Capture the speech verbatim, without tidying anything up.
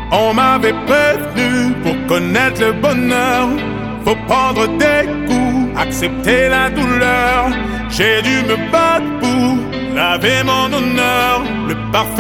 On m'avait prévenu, pour connaître le bonheur, faut prendre des coups, accepter la douleur. J'ai dû me battre pour laver mon honneur. Le parfum